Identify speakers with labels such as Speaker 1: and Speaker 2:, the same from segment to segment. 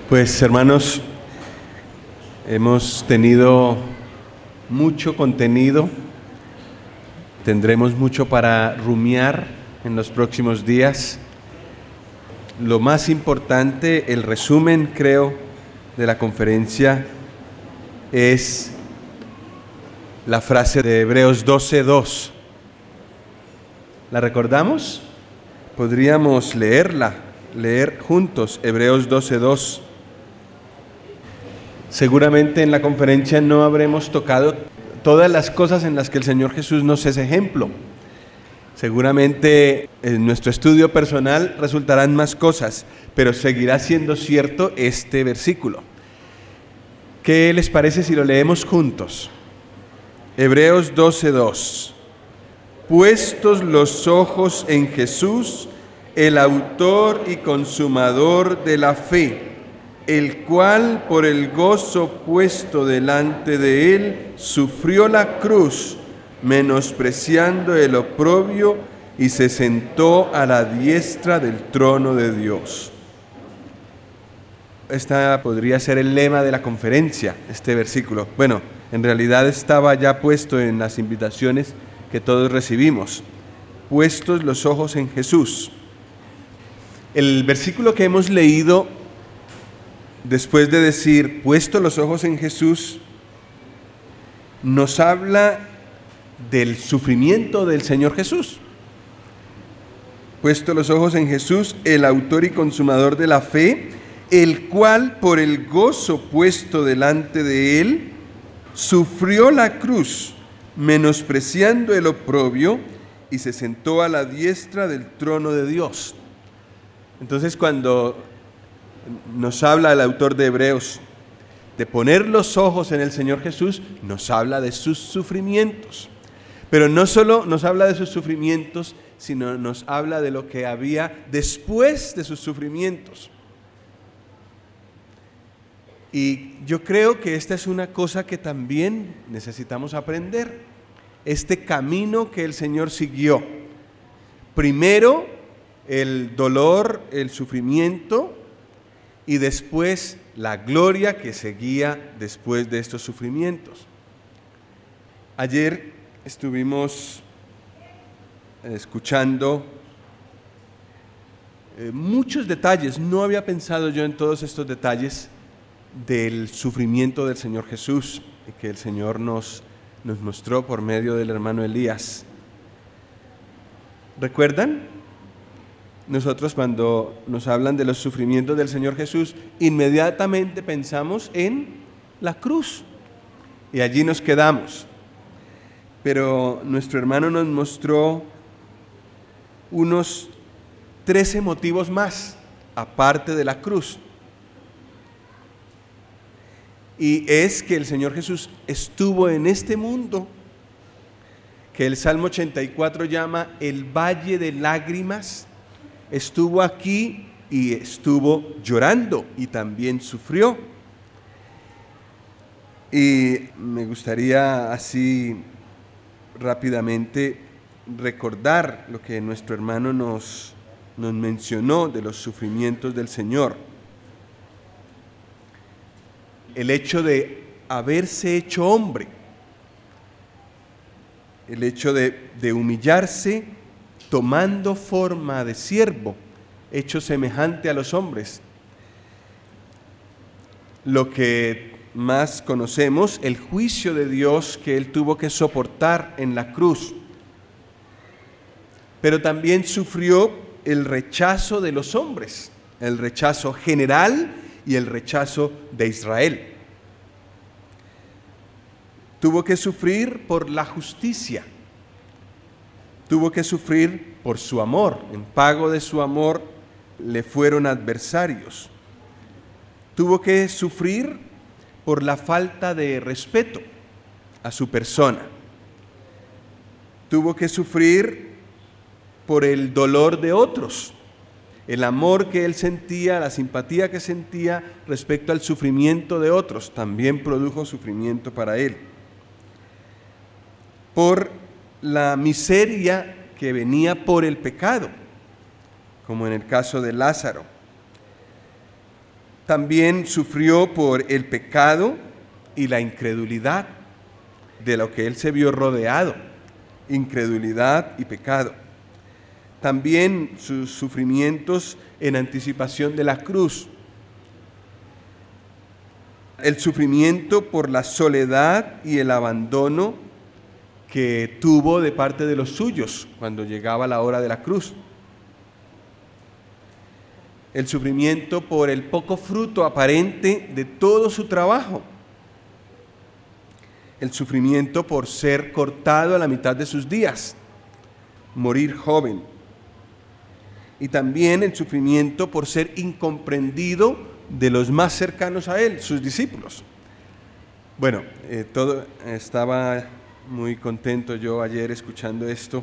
Speaker 1: Pues hermanos, hemos tenido mucho contenido, tendremos mucho para rumiar en los próximos días. Lo más importante, el resumen, creo, de la conferencia es la frase de Hebreos 12:2. ¿La recordamos? Podríamos leer juntos Hebreos 12:2. Seguramente en la conferencia no habremos tocado todas las cosas en las que el Señor Jesús nos es ejemplo. Seguramente en nuestro estudio personal resultarán más cosas, pero seguirá siendo cierto este versículo. ¿Qué les parece si lo leemos juntos? Hebreos 12:2. Puestos los ojos en Jesús, el autor y consumador de la fe, el cual por el gozo puesto delante de él sufrió la cruz, menospreciando el oprobio, y se sentó a la diestra del trono de Dios. Esta podría ser el lema de la conferencia, este versículo. Bueno, en realidad estaba ya puesto en las invitaciones que todos recibimos. Puestos los ojos en Jesús. El versículo que hemos leído, después de decir, puestos los ojos en Jesús, nos habla del sufrimiento del Señor Jesús. Puestos los ojos en Jesús, el autor y consumador de la fe, el cual por el gozo puesto delante de él, sufrió la cruz, menospreciando el oprobio, y se sentó a la diestra del trono de Dios. Entonces, cuando nos habla el autor de Hebreos de poner los ojos en el Señor Jesús, nos habla de sus sufrimientos. Pero no solo nos habla de sus sufrimientos, sino nos habla de lo que había después de sus sufrimientos. Y yo creo que esta es una cosa que también necesitamos aprender. Este camino que el Señor siguió. Primero, el dolor, el sufrimiento, y después la gloria que seguía después de estos sufrimientos. Ayer estuvimos escuchando muchos detalles. No había pensado yo en todos estos detalles del sufrimiento del Señor Jesús y que el Señor nos mostró por medio del hermano Elías. ¿Recuerdan? Nosotros cuando nos hablan de los sufrimientos del Señor Jesús, inmediatamente pensamos en la cruz y allí nos quedamos. Pero nuestro hermano nos mostró unos 13 motivos más, aparte de la cruz. Y es que el Señor Jesús estuvo en este mundo, que el Salmo 84 llama el valle de lágrimas. Estuvo aquí y estuvo llorando y también sufrió. Y me gustaría así rápidamente recordar lo que nuestro hermano nos mencionó de los sufrimientos del Señor. El hecho de haberse hecho hombre, el hecho de humillarse tomando forma de siervo, hecho semejante a los hombres. Lo que más conocemos, el juicio de Dios que él tuvo que soportar en la cruz. Pero también sufrió el rechazo de los hombres, el rechazo general y el rechazo de Israel. Tuvo que sufrir por la justicia. Tuvo que sufrir por su amor. En pago de su amor le fueron adversarios. Tuvo que sufrir por la falta de respeto a su persona. Tuvo que sufrir por el dolor de otros, el amor que él sentía, la simpatía que sentía respecto al sufrimiento de otros, también produjo sufrimiento para él. Por la miseria que venía por el pecado, como en el caso de Lázaro. También sufrió por el pecado y la incredulidad de lo que él se vio rodeado, incredulidad y pecado. También sus sufrimientos en anticipación de la cruz. El sufrimiento por la soledad y el abandono que tuvo de parte de los suyos cuando llegaba la hora de la cruz. El sufrimiento por el poco fruto aparente de todo su trabajo. El sufrimiento por ser cortado a la mitad de sus días, morir joven. Y también el sufrimiento por ser incomprendido de los más cercanos a él, sus discípulos. Bueno, estaba muy contento yo ayer escuchando esto,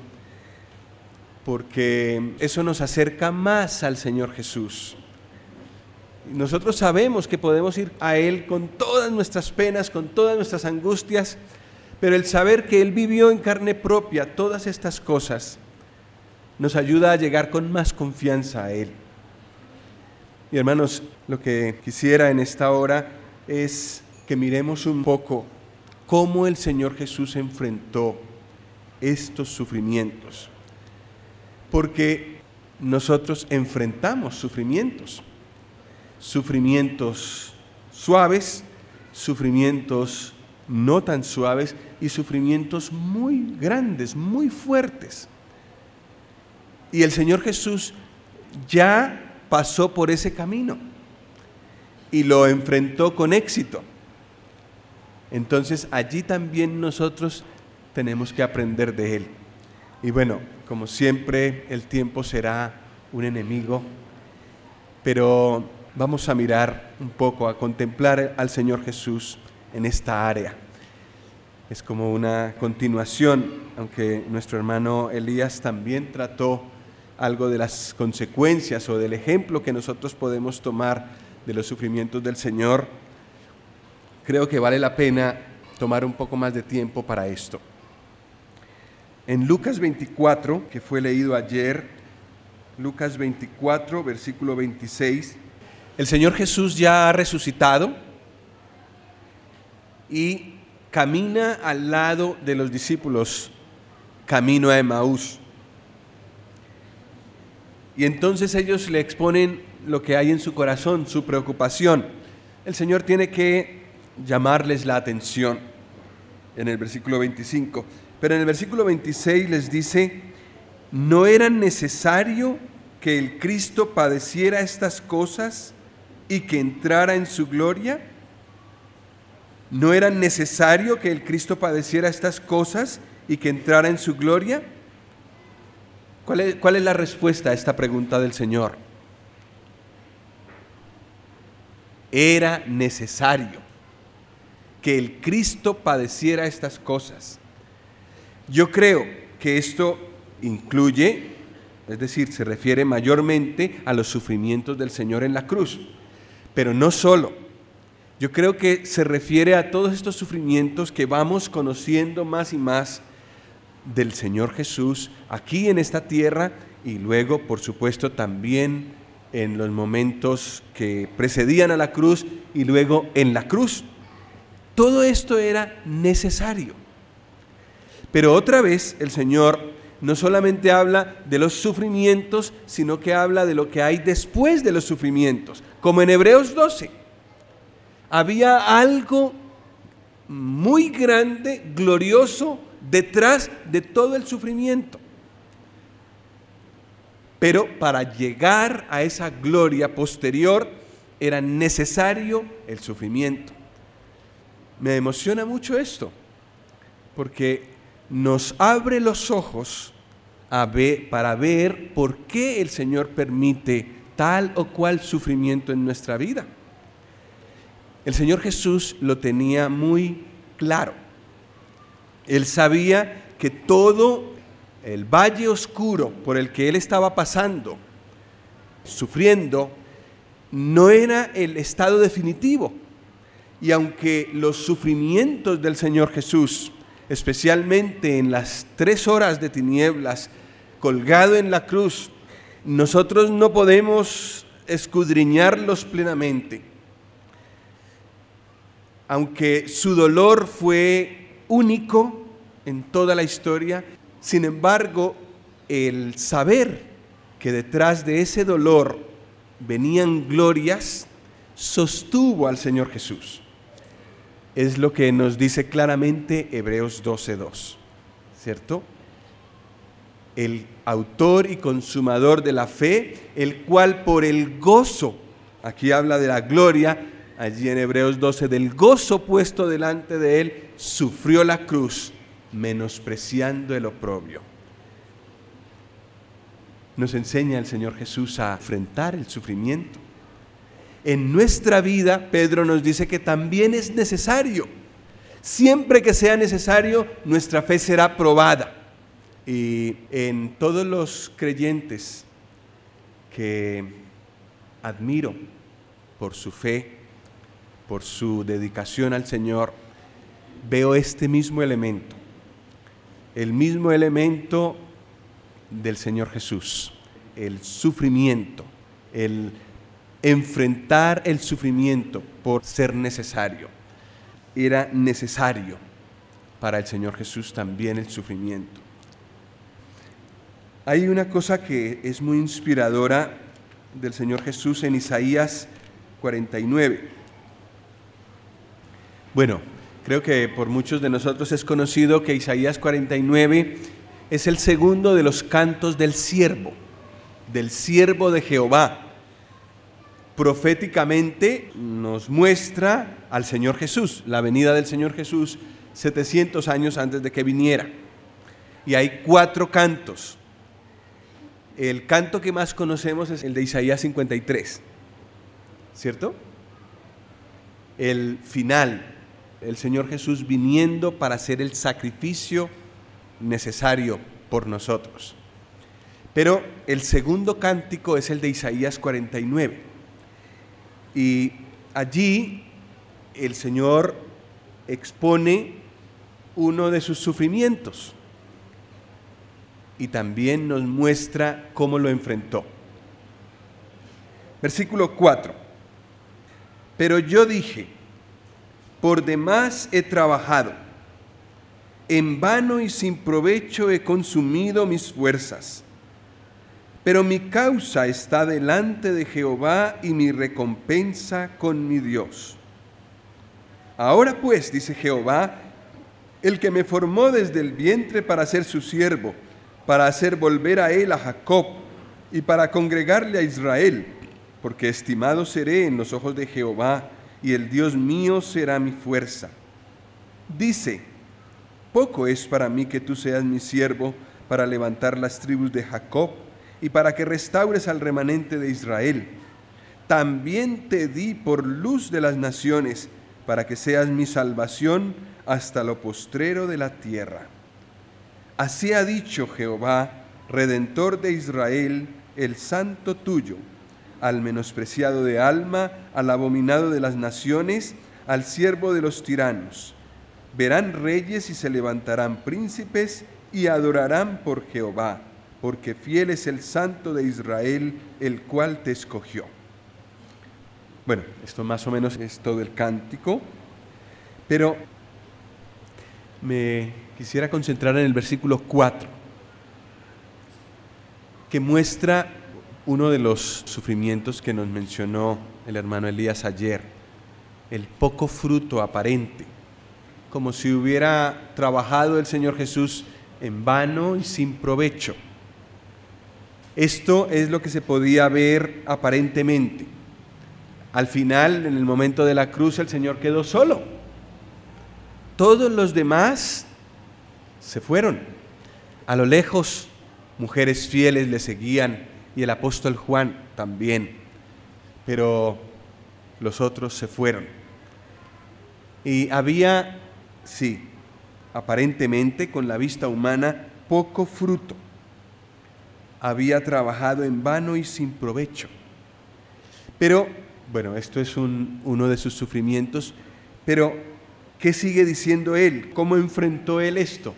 Speaker 1: porque eso nos acerca más al Señor Jesús. Nosotros sabemos que podemos ir a Él con todas nuestras penas, con todas nuestras angustias, pero el saber que Él vivió en carne propia todas estas cosas nos ayuda a llegar con más confianza a Él. Y hermanos, lo que quisiera en esta hora es que miremos un poco cómo el Señor Jesús enfrentó estos sufrimientos. Porque nosotros enfrentamos sufrimientos suaves, sufrimientos no tan suaves y sufrimientos muy grandes, muy fuertes. Y el Señor Jesús ya pasó por ese camino y lo enfrentó con éxito. Entonces allí también nosotros tenemos que aprender de Él. Y bueno, como siempre, el tiempo será un enemigo, pero vamos a mirar un poco, a contemplar al Señor Jesús en esta área. Es como una continuación, aunque nuestro hermano Elías también trató algo de las consecuencias o del ejemplo que nosotros podemos tomar de los sufrimientos del Señor. Creo que vale la pena tomar un poco más de tiempo para esto. En Lucas 24, que fue leído ayer, Lucas 24, versículo 26, el Señor Jesús ya ha resucitado y camina al lado de los discípulos, camino a Emaús. Y entonces ellos le exponen lo que hay en su corazón, su preocupación. El Señor tiene que llamarles la atención en el versículo 25. Pero en el versículo 26 les dice: ¿no era necesario que el Cristo padeciera estas cosas y que entrara en su gloria? ¿No era necesario que el Cristo padeciera estas cosas y que entrara en su gloria? ¿Cuál es la respuesta a esta pregunta del Señor? Era necesario que el Cristo padeciera estas cosas. Yo creo que esto incluye, es decir, se refiere mayormente a los sufrimientos del Señor en la cruz, pero no solo. Yo creo que se refiere a todos estos sufrimientos que vamos conociendo más y más del Señor Jesús aquí en esta tierra y luego, por supuesto, también en los momentos que precedían a la cruz y luego en la cruz. Todo esto era necesario. Pero otra vez el Señor no solamente habla de los sufrimientos, sino que habla de lo que hay después de los sufrimientos. Como en Hebreos 12, había algo muy grande, glorioso, detrás de todo el sufrimiento. Pero para llegar a esa gloria posterior era necesario el sufrimiento. Me emociona mucho esto, porque nos abre los ojos para ver por qué el Señor permite tal o cual sufrimiento en nuestra vida. El Señor Jesús lo tenía muy claro. Él sabía que todo el valle oscuro por el que Él estaba pasando, sufriendo, no era el estado definitivo. Y aunque los sufrimientos del Señor Jesús, especialmente en las 3 horas de tinieblas, colgado en la cruz, nosotros no podemos escudriñarlos plenamente. Aunque su dolor fue único en toda la historia, sin embargo, el saber que detrás de ese dolor venían glorias, sostuvo al Señor Jesús. Es lo que nos dice claramente Hebreos 12:2, ¿cierto? El autor y consumador de la fe, el cual por el gozo, aquí habla de la gloria, allí en Hebreos 12, del gozo puesto delante de él, sufrió la cruz, menospreciando el oprobio. Nos enseña el Señor Jesús a enfrentar el sufrimiento. En nuestra vida, Pedro nos dice que también es necesario. Siempre que sea necesario, nuestra fe será probada. Y en todos los creyentes que admiro por su fe, por su dedicación al Señor, veo este mismo elemento, el mismo elemento del Señor Jesús, el sufrimiento, el enfrentar el sufrimiento por ser necesario. Era necesario para el Señor Jesús también el sufrimiento. Hay una cosa que es muy inspiradora del Señor Jesús en Isaías 49. Bueno, creo que por muchos de nosotros es conocido que Isaías 49 es el segundo de los cantos del siervo de Jehová. Proféticamente nos muestra al Señor Jesús, la venida del Señor Jesús 700 años antes de que viniera. Y hay 4 cantos. El canto que más conocemos es el de Isaías 53, ¿cierto? El final, el Señor Jesús viniendo para hacer el sacrificio necesario por nosotros. Pero el segundo cántico es el de Isaías 49. Y allí el Señor expone uno de sus sufrimientos y también nos muestra cómo lo enfrentó. Versículo 4. Pero yo dije, por demás he trabajado, en vano y sin provecho he consumido mis fuerzas. Pero mi causa está delante de Jehová y mi recompensa con mi Dios. Ahora pues, dice Jehová, el que me formó desde el vientre para ser su siervo, para hacer volver a él a Jacob y para congregarle a Israel, porque estimado seré en los ojos de Jehová y el Dios mío será mi fuerza. Dice, poco es para mí que tú seas mi siervo para levantar las tribus de Jacob y para que restaures al remanente de Israel. También te di por luz de las naciones, para que seas mi salvación hasta lo postrero de la tierra. Así ha dicho Jehová, Redentor de Israel, el Santo tuyo, al menospreciado de alma, al abominado de las naciones, al siervo de los tiranos. Verán reyes y se levantarán príncipes y adorarán por Jehová, porque fiel es el Santo de Israel, el cual te escogió. Bueno, esto más o menos es todo el cántico, pero me quisiera concentrar en el versículo 4, que muestra uno de los sufrimientos que nos mencionó el hermano Elías ayer, el poco fruto aparente, como si hubiera trabajado el Señor Jesús en vano y sin provecho. Esto es lo que se podía ver aparentemente. Al final, en el momento de la cruz, el Señor quedó solo. Todos los demás se fueron. A lo lejos, mujeres fieles le seguían y el apóstol Juan también. Pero los otros se fueron. Y había, sí, aparentemente, con la vista humana, poco fruto. Había trabajado en vano y sin provecho. Pero, bueno, esto es uno de sus sufrimientos, pero ¿qué sigue diciendo él? ¿Cómo enfrentó él esto?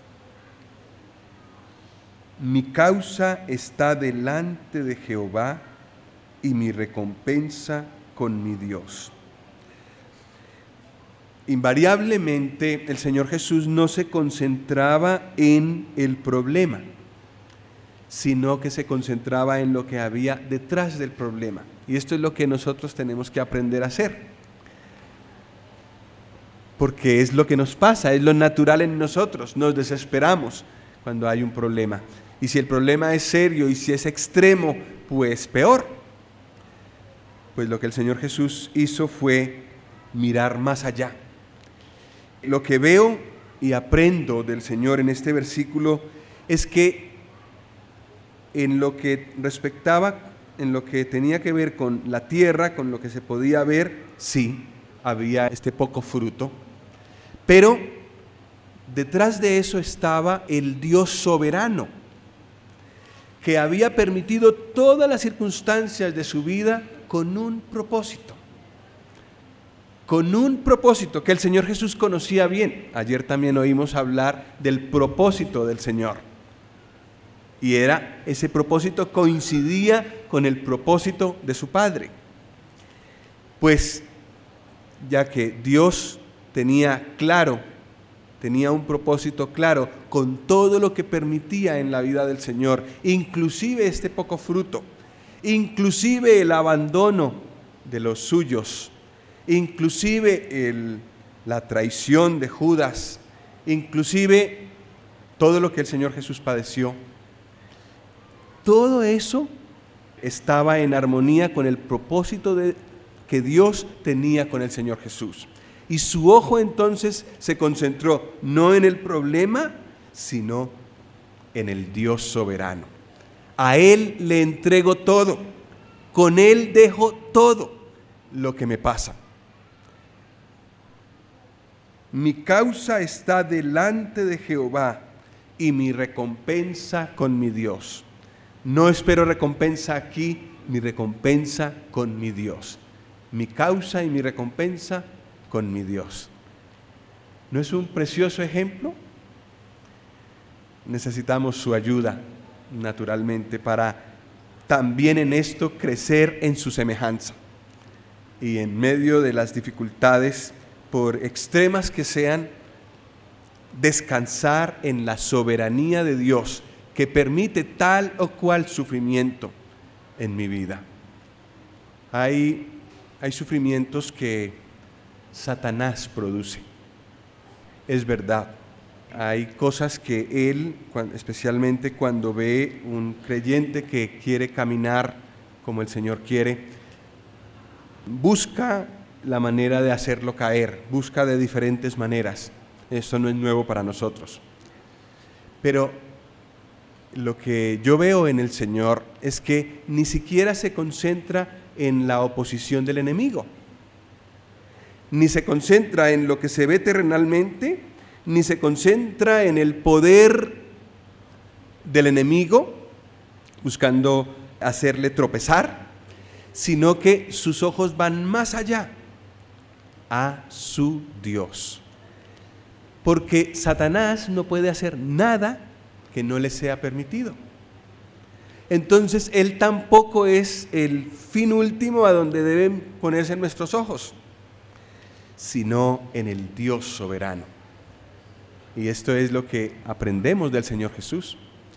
Speaker 1: Mi causa está delante de Jehová y mi recompensa con mi Dios. invariablemente el Señor Jesús no se concentraba en el problema, sino que se concentraba en lo que había detrás del problema. Y esto es lo que nosotros tenemos que aprender a hacer, porque es lo que nos pasa, es lo natural en nosotros. Nos desesperamos cuando hay un problema, y si el problema es serio y si es extremo, pues peor. Pues lo que el Señor Jesús hizo fue mirar más allá. Lo que veo y aprendo del Señor en este versículo es que en lo que respectaba, en lo que tenía que ver con la tierra, con lo que se podía ver, sí, había este poco fruto, pero detrás de eso estaba el Dios soberano, que había permitido todas las circunstancias de su vida con un propósito que el Señor Jesús conocía bien. Ayer también oímos hablar del propósito del Señor. Y ese propósito coincidía con el propósito de su Padre. Pues ya que Dios tenía un propósito claro con todo lo que permitía en la vida del Señor, inclusive este poco fruto, inclusive el abandono de los suyos, inclusive la traición de Judas, inclusive todo lo que el Señor Jesús padeció. Todo eso estaba en armonía con el propósito que Dios tenía con el Señor Jesús. Y su ojo entonces se concentró no en el problema, sino en el Dios soberano. A Él le entrego todo, con Él dejo todo lo que me pasa. Mi causa está delante de Jehová y mi recompensa con mi Dios. No espero recompensa aquí, mi recompensa con mi Dios. Mi causa y mi recompensa con mi Dios. ¿No es un precioso ejemplo? Necesitamos su ayuda, naturalmente, para también en esto crecer en su semejanza. Y en medio de las dificultades, por extremas que sean, descansar en la soberanía de Dios, que permite tal o cual sufrimiento en mi vida. Hay sufrimientos que Satanás produce. Es verdad. Hay cosas que él, especialmente cuando ve un creyente que quiere caminar como el Señor quiere, busca la manera de hacerlo caer, busca de diferentes maneras. Esto no es nuevo para nosotros. Pero lo que yo veo en el Señor es que ni siquiera se concentra en la oposición del enemigo, ni se concentra en lo que se ve terrenalmente, ni se concentra en el poder del enemigo, buscando hacerle tropezar, sino que sus ojos van más allá, a su Dios. Porque Satanás no puede hacer nada que no le sea permitido. Entonces, él tampoco es el fin último a donde deben ponerse nuestros ojos, sino en el Dios soberano. Y esto es lo que aprendemos del Señor Jesús.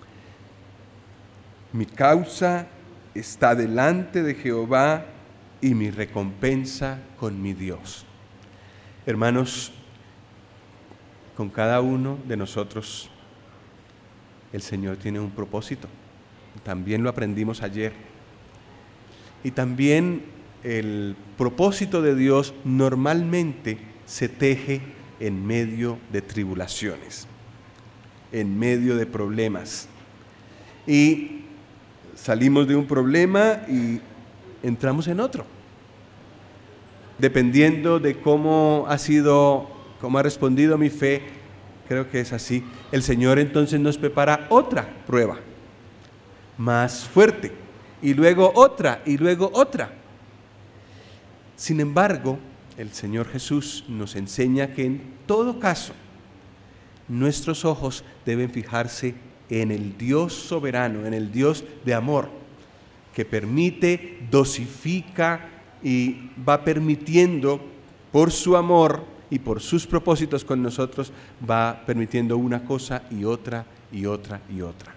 Speaker 1: Mi causa está delante de Jehová y mi recompensa con mi Dios. Hermanos, con cada uno de nosotros el Señor tiene un propósito. También lo aprendimos ayer. Y también el propósito de Dios normalmente se teje en medio de tribulaciones, en medio de problemas. Y salimos de un problema y entramos en otro. Dependiendo de cómo ha respondido mi fe, creo que es así, el Señor entonces nos prepara otra prueba, más fuerte, y luego otra, y luego otra. Sin embargo, el Señor Jesús nos enseña que en todo caso, nuestros ojos deben fijarse en el Dios soberano, en el Dios de amor, que permite, dosifica y va permitiendo por su amor y por sus propósitos con nosotros va permitiendo una cosa y otra y otra y otra.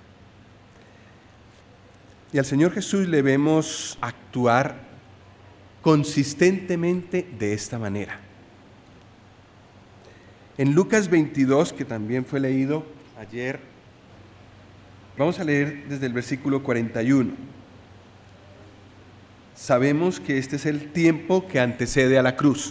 Speaker 1: Y al Señor Jesús le vemos actuar consistentemente de esta manera. En Lucas 22, que también fue leído ayer, vamos a leer desde el versículo 41. Sabemos que este es el tiempo que antecede a la cruz.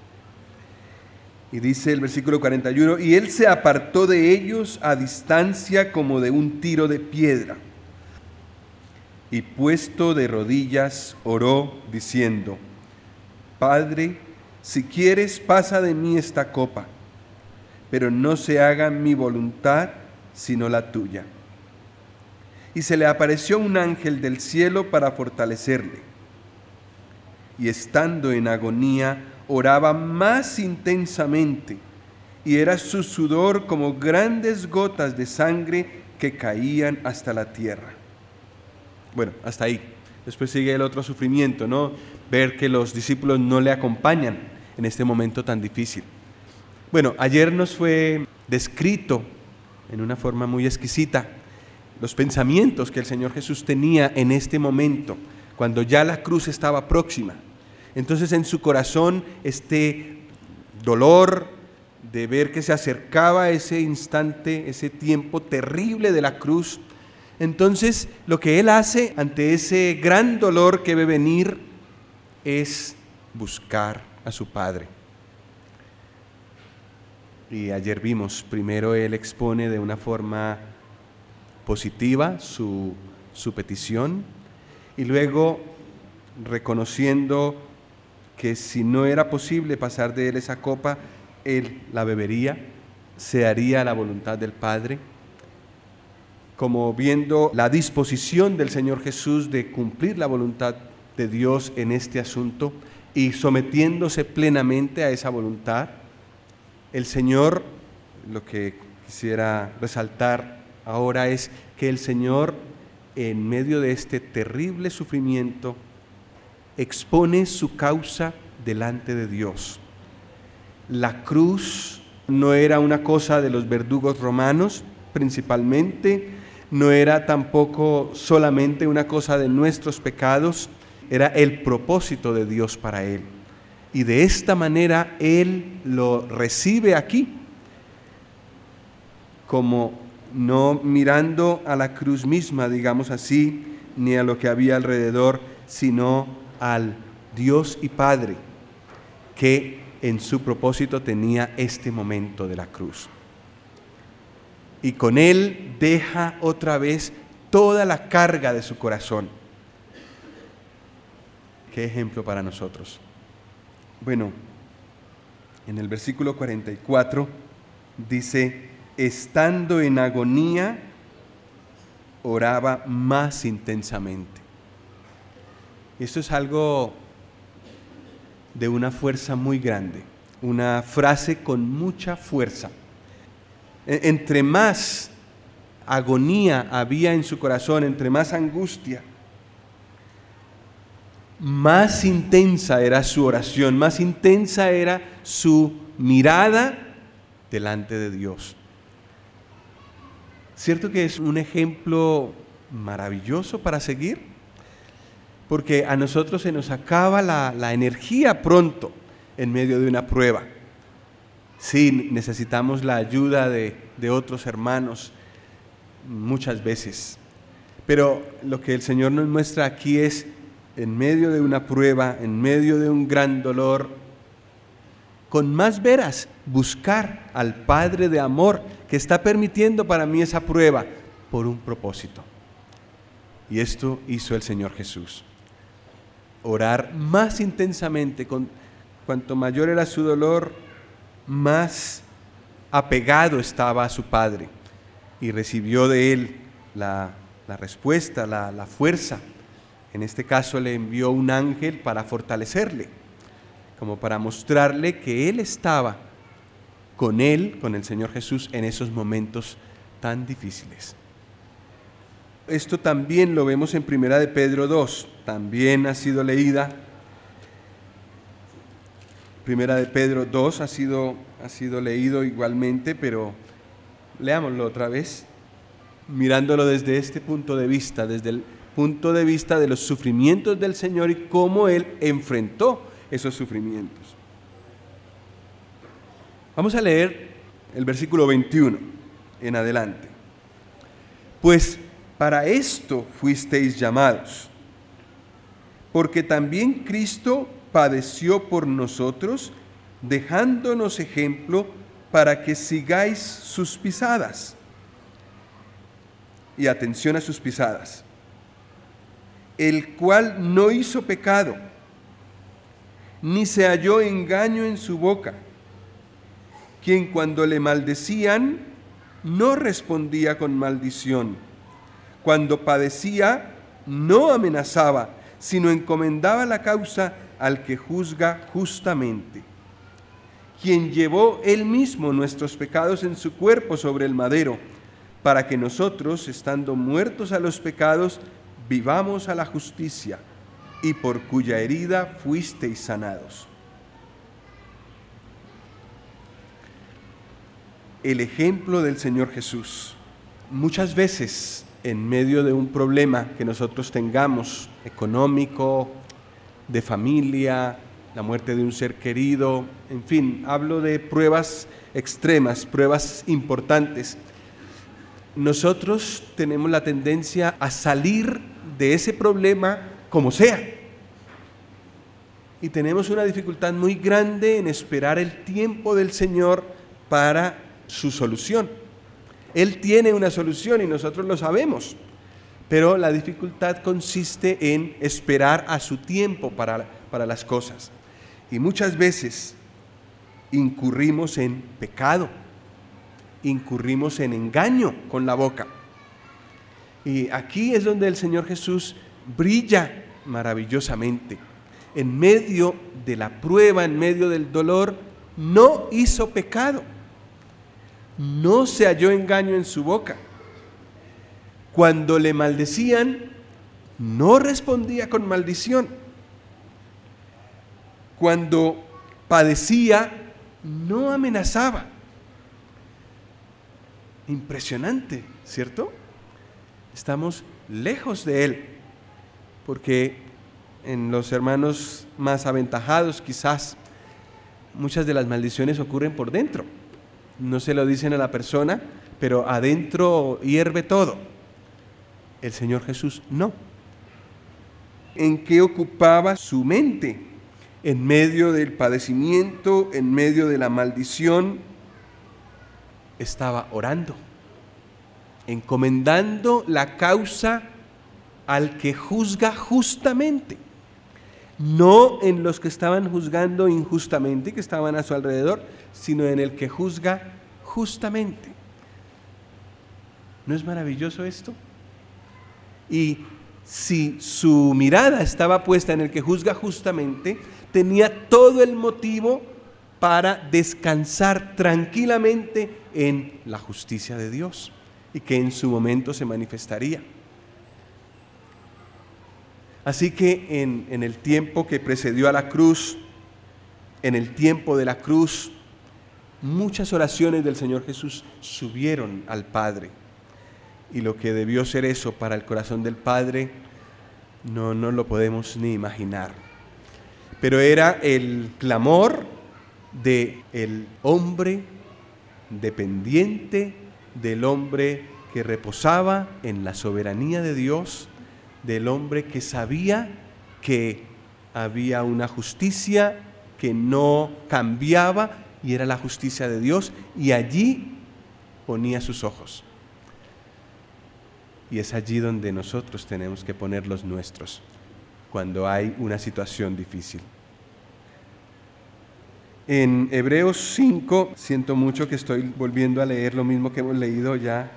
Speaker 1: Y dice el versículo 41, y él se apartó de ellos a distancia como de un tiro de piedra. Y puesto de rodillas, oró diciendo, Padre, si quieres, pasa de mí esta copa, pero no se haga mi voluntad, sino la tuya. Y se le apareció un ángel del cielo para fortalecerle. Y estando en agonía, oraba más intensamente, y era su sudor como grandes gotas de sangre que caían hasta la tierra. Bueno, hasta ahí. Después sigue el otro sufrimiento, ¿no? Ver que los discípulos no le acompañan en este momento tan difícil. Bueno, ayer nos fue descrito en una forma muy exquisita los pensamientos que el Señor Jesús tenía en este momento, cuando ya la cruz estaba próxima. Entonces en su corazón este dolor de ver que se acercaba ese instante, ese tiempo terrible de la cruz. Entonces lo que Él hace ante ese gran dolor que ve venir es buscar a su Padre. Y ayer vimos, primero Él expone de una forma positiva su petición, y luego reconociendo que si no era posible pasar de Él esa copa, Él la bebería, se haría la voluntad del Padre, como viendo la disposición del Señor Jesús de cumplir la voluntad de Dios en este asunto y sometiéndose plenamente a esa voluntad. El Señor, lo que quisiera resaltar ahora es que el Señor, en medio de este terrible sufrimiento, expone su causa delante de Dios. La cruz no era una cosa de los verdugos romanos, principalmente, no era tampoco solamente una cosa de nuestros pecados, era el propósito de Dios para Él. Y de esta manera Él lo recibe aquí, como no mirando a la cruz misma, digamos así, ni a lo que había alrededor, sino al Dios y Padre, que en su propósito tenía este momento de la cruz. Y con Él deja otra vez toda la carga de su corazón. Qué ejemplo para nosotros. Bueno, en el versículo 44 dice, estando en agonía, oraba más intensamente. Esto es algo de una fuerza muy grande, una frase con mucha fuerza. Entre más agonía había en su corazón, entre más angustia, más intensa era su oración, más intensa era su mirada delante de Dios. ¿Cierto que es un ejemplo maravilloso para seguir? Porque a nosotros se nos acaba la energía pronto en medio de una prueba. Sí, necesitamos la ayuda de otros hermanos muchas veces. Pero lo que el Señor nos muestra aquí es, en medio de una prueba, en medio de un gran dolor, con más veras, buscar al Padre de amor que está permitiendo para mí esa prueba por un propósito. Y esto hizo el Señor Jesús. Orar más intensamente, cuanto mayor era su dolor, más apegado estaba a su Padre, y recibió de Él la respuesta, la fuerza. En este caso le envió un ángel para fortalecerle, como para mostrarle que Él estaba con Él, con el Señor Jesús, en esos momentos tan difíciles. Esto también lo vemos en Primera de Pedro 2, también ha sido leída. Primera de Pedro 2 ha sido leído igualmente, pero leámoslo otra vez, mirándolo desde este punto de vista, desde el punto de vista de los sufrimientos del Señor y cómo Él enfrentó esos sufrimientos. Vamos a leer el versículo 21 en adelante. Pues para esto fuisteis llamados, porque también Cristo padeció por nosotros, dejándonos ejemplo para que sigáis sus pisadas. Y atención a sus pisadas. El cual no hizo pecado, ni se halló engaño en su boca, quien cuando le maldecían, no respondía con maldición. Cuando padecía, no amenazaba, sino encomendaba la causa al que juzga justamente, quien llevó él mismo nuestros pecados en su cuerpo sobre el madero, para que nosotros, estando muertos a los pecados, vivamos a la justicia, y por cuya herida fuisteis sanados. El ejemplo del Señor Jesús. Muchas veces, en medio de un problema que nosotros tengamos, económico, de familia, la muerte de un ser querido, en fin, hablo de pruebas extremas, pruebas importantes. Nosotros tenemos la tendencia a salir de ese problema como sea. Y tenemos una dificultad muy grande en esperar el tiempo del Señor para su solución. Él tiene una solución y nosotros lo sabemos. Pero la dificultad consiste en esperar a su tiempo para las cosas. Y muchas veces incurrimos en pecado, incurrimos en engaño con la boca. Y aquí es donde el Señor Jesús brilla maravillosamente. En medio de la prueba, en medio del dolor, no hizo pecado. No se halló engaño en su boca. Cuando le maldecían, no respondía con maldición. Cuando padecía, no amenazaba. Impresionante, ¿cierto? Estamos lejos de Él, porque en los hermanos más aventajados quizás muchas de las maldiciones ocurren por dentro. No se lo dicen a la persona, pero adentro hierve todo. El Señor Jesús no. ¿En qué ocupaba su mente? En medio del padecimiento, en medio de la maldición, estaba orando, encomendando la causa al que juzga justamente, no en los que estaban juzgando injustamente, que estaban a su alrededor, sino en el que juzga justamente. ¿No es maravilloso esto? Y si su mirada estaba puesta en el que juzga justamente, tenía todo el motivo para descansar tranquilamente en la justicia de Dios y que en su momento se manifestaría. Así que en el tiempo que precedió a la cruz, en el tiempo de la cruz, muchas oraciones del Señor Jesús subieron al Padre. Y lo que debió ser eso para el corazón del Padre, no lo podemos ni imaginar. Pero era el clamor del hombre dependiente, del hombre que reposaba en la soberanía de Dios, del hombre que sabía que había una justicia que no cambiaba y era la justicia de Dios, y allí ponía sus ojos. Y es allí donde nosotros tenemos que poner los nuestros, cuando hay una situación difícil. En Hebreos 5, siento mucho que estoy volviendo a leer lo mismo que hemos leído ya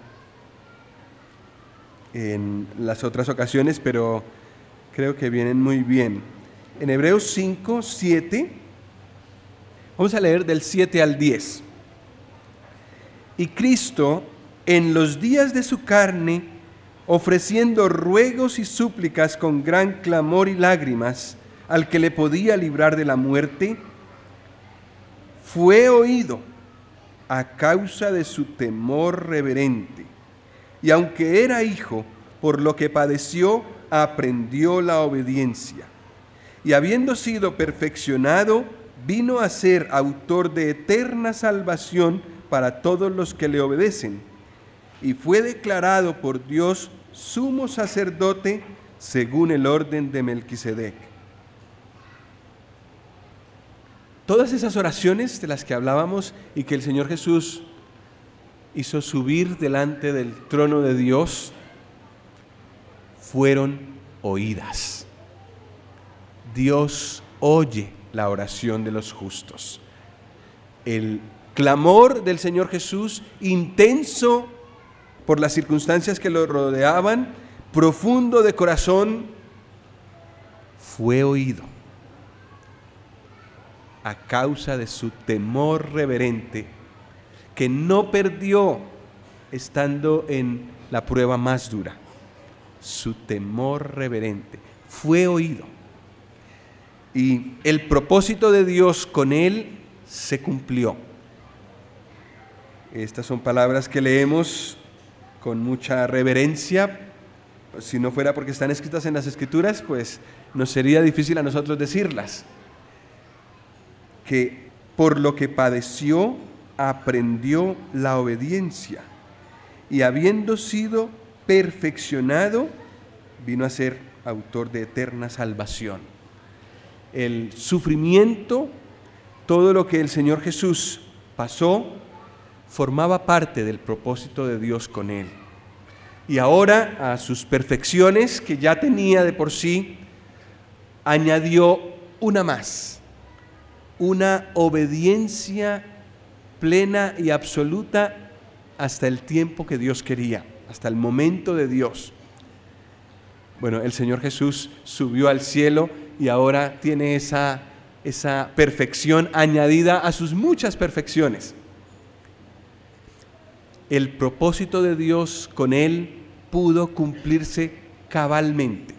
Speaker 1: en las otras ocasiones, pero creo que vienen muy bien. En Hebreos 5, 7, vamos a leer del 7 al 10. Y Cristo, en los días de su carne, ofreciendo ruegos y súplicas con gran clamor y lágrimas al que le podía librar de la muerte, fue oído a causa de su temor reverente. Y aunque era hijo, por lo que padeció, aprendió la obediencia. Y habiendo sido perfeccionado, vino a ser autor de eterna salvación para todos los que le obedecen. Y fue declarado por Dios sumo sacerdote según el orden de Melquisedec. Todas esas oraciones de las que hablábamos y que el Señor Jesús hizo subir delante del trono de Dios, fueron oídas. Dios oye la oración de los justos. El clamor del Señor Jesús, intenso por las circunstancias que lo rodeaban, profundo de corazón, fue oído a causa de su temor reverente, que no perdió estando en la prueba más dura. Su temor reverente fue oído. Y el propósito de Dios con él se cumplió. Estas son palabras que leemos con mucha reverencia. Si no fuera porque están escritas en las Escrituras, pues nos sería difícil a nosotros decirlas. Que por lo que padeció, aprendió la obediencia. Y habiendo sido perfeccionado, vino a ser autor de eterna salvación. El sufrimiento, todo lo que el Señor Jesús pasó, formaba parte del propósito de Dios con él. Y ahora a sus perfecciones, que ya tenía de por sí, añadió una más, una obediencia plena y absoluta hasta el tiempo que Dios quería, hasta el momento de Dios. Bueno, el Señor Jesús subió al cielo y ahora tiene esa perfección añadida a sus muchas perfecciones. El propósito de Dios con él pudo cumplirse cabalmente.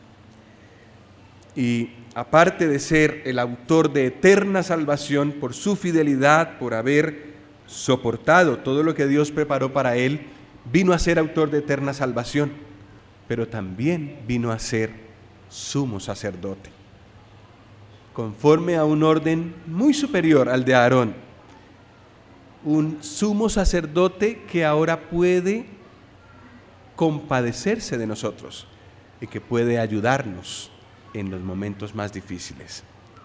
Speaker 1: Y aparte de ser el autor de eterna salvación por su fidelidad, por haber soportado todo lo que Dios preparó para él, vino a ser autor de eterna salvación, pero también vino a ser sumo sacerdote, conforme a un orden muy superior al de Aarón, un sumo sacerdote que ahora puede compadecerse de nosotros y que puede ayudarnos en los momentos más difíciles.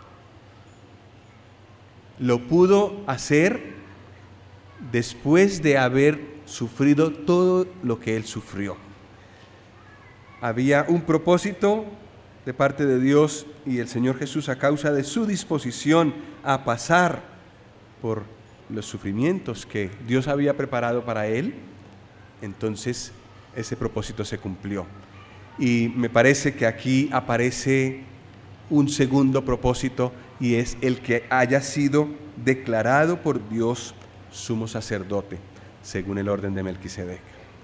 Speaker 1: Lo pudo hacer después de haber sufrido todo lo que él sufrió. Había un propósito de parte de Dios y el Señor Jesús, a causa de su disposición a pasar por los sufrimientos que Dios había preparado para él, entonces ese propósito se cumplió. Y me parece que aquí aparece un segundo propósito, y es el que haya sido declarado por Dios sumo sacerdote, según el orden de Melquisedec.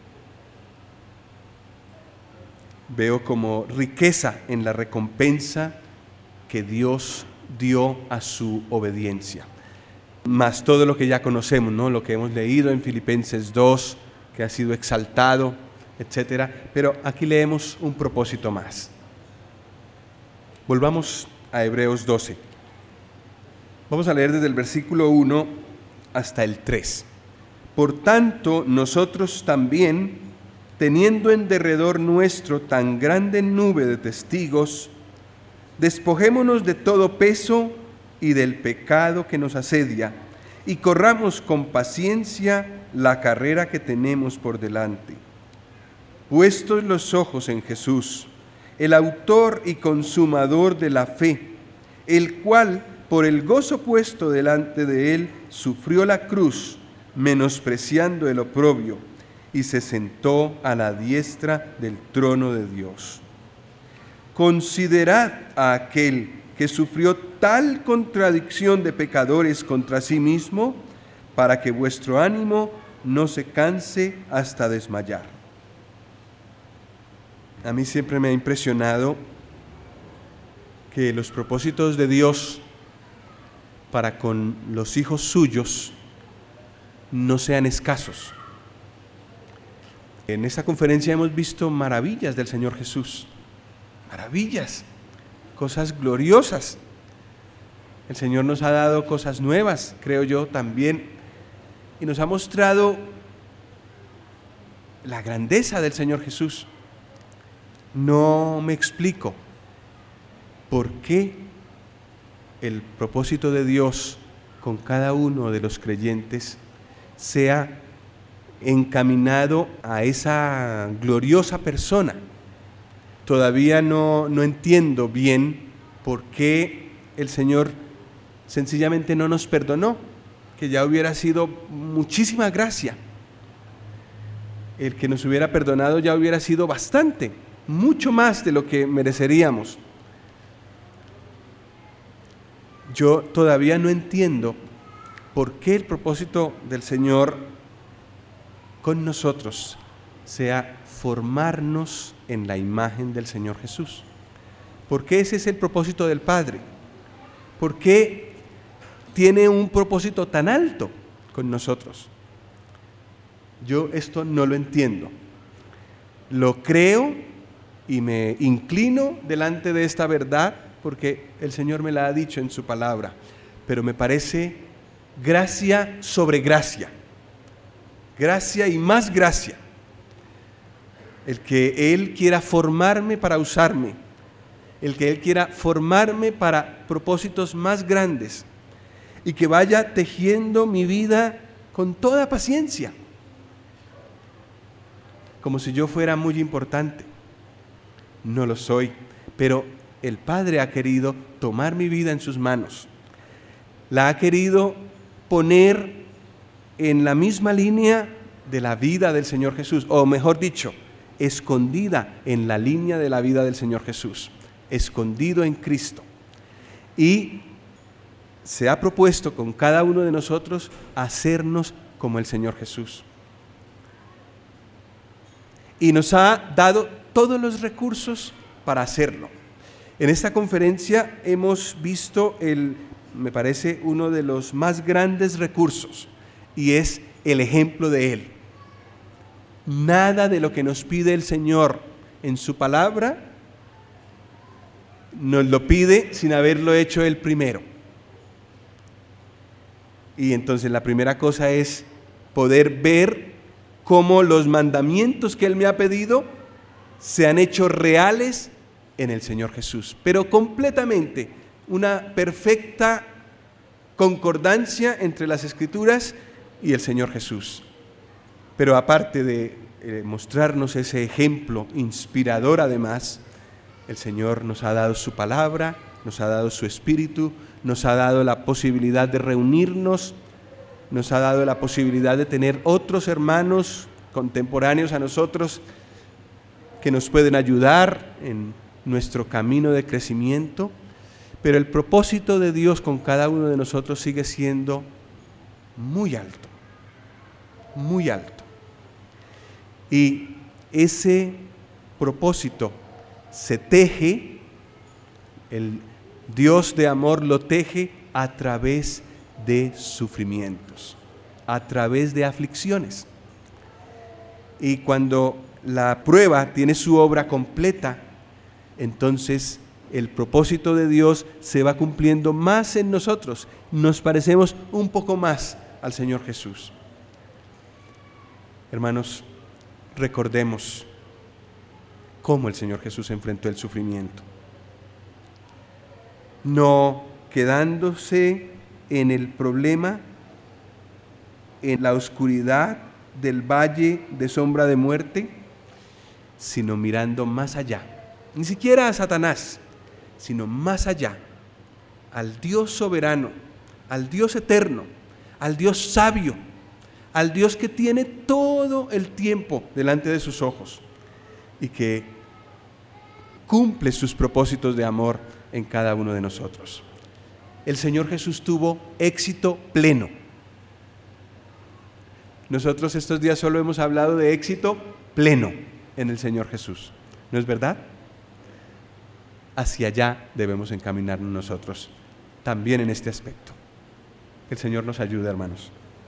Speaker 1: Veo como riqueza en la recompensa que Dios dio a su obediencia, más todo lo que ya conocemos, ¿no? Lo que hemos leído en Filipenses 2, que ha sido exaltado, etcétera. Pero aquí leemos un propósito más. Volvamos a Hebreos 12. Vamos a leer desde el versículo 1 hasta el 3. Por tanto, nosotros también, teniendo en derredor nuestro tan grande nube de testigos, despojémonos de todo peso y del pecado que nos asedia, y corramos con paciencia la carrera que tenemos por delante. Puestos los ojos en Jesús, el autor y consumador de la fe, el cual, por el gozo puesto delante de él, sufrió la cruz, menospreciando el oprobio, y se sentó a la diestra del trono de Dios. Considerad a aquel que sufrió tal contradicción de pecadores contra sí mismo, para que vuestro ánimo no se canse hasta desmayar. A mí siempre me ha impresionado que los propósitos de Dios para con los hijos suyos no sean escasos. En esta conferencia hemos visto maravillas del Señor Jesús, maravillas, cosas gloriosas. El Señor nos ha dado cosas nuevas, creo yo también, y nos ha mostrado la grandeza del Señor Jesús. No me explico por qué el propósito de Dios con cada uno de los creyentes sea encaminado a esa gloriosa persona. Todavía no entiendo bien por qué el Señor sencillamente no nos perdonó, que ya hubiera sido muchísima gracia. El que nos hubiera perdonado ya hubiera sido bastante, mucho más de lo que mereceríamos. Yo todavía no entiendo por qué el propósito del Señor con nosotros sea formarnos en la imagen del Señor Jesús. ¿Por qué ese es el propósito del Padre? ¿Por qué tiene un propósito tan alto con nosotros? Yo esto no lo entiendo. Lo creo y me inclino delante de esta verdad porque el Señor me la ha dicho en su palabra, pero me parece gracia sobre gracia, gracia y más gracia, el que Él quiera formarme para usarme, el que Él quiera formarme para propósitos más grandes y que vaya tejiendo mi vida con toda paciencia, como si yo fuera muy importante. No lo soy, pero el Padre ha querido tomar mi vida en sus manos, la ha querido poner en la misma línea de la vida del Señor Jesús, o mejor dicho, escondida en la línea de la vida del Señor Jesús, escondido en Cristo. Y se ha propuesto con cada uno de nosotros hacernos como el Señor Jesús. Y nos ha dado todos los recursos para hacerlo. En esta conferencia hemos visto me parece, uno de los más grandes recursos, y es el ejemplo de Él. Nada de lo que nos pide el Señor en su palabra nos lo pide sin haberlo hecho Él primero. Y entonces la primera cosa es poder ver cómo los mandamientos que Él me ha pedido se han hecho reales en el Señor Jesús, pero completamente, una perfecta concordancia entre las Escrituras y el Señor Jesús. Pero aparte de mostrarnos ese ejemplo inspirador, además, el Señor nos ha dado su palabra, nos ha dado su Espíritu, nos ha dado la posibilidad de reunirnos, nos ha dado la posibilidad de tener otros hermanos contemporáneos a nosotros que nos pueden ayudar en nuestro camino de crecimiento, pero el propósito de Dios con cada uno de nosotros sigue siendo muy alto, muy alto. Y ese propósito se teje, el Dios de amor lo teje a través de sufrimientos, a través de aflicciones. Y cuando la prueba tiene su obra completa, entonces el propósito de Dios se va cumpliendo más en nosotros. Nos parecemos un poco más al Señor Jesús. Hermanos, recordemos cómo el Señor Jesús enfrentó el sufrimiento. No quedándose en el problema, en la oscuridad del valle de sombra de muerte, sino mirando más allá. Ni siquiera a Satanás, sino más allá, al Dios soberano, al Dios eterno, al Dios sabio, al Dios que tiene todo el tiempo delante de sus ojos y que cumple sus propósitos de amor en cada uno de nosotros. El Señor Jesús tuvo éxito pleno. Nosotros estos días solo hemos hablado de éxito pleno en el Señor Jesús, ¿no es verdad? Hacia allá debemos encaminarnos nosotros, también en este aspecto. Que el Señor nos ayude, hermanos.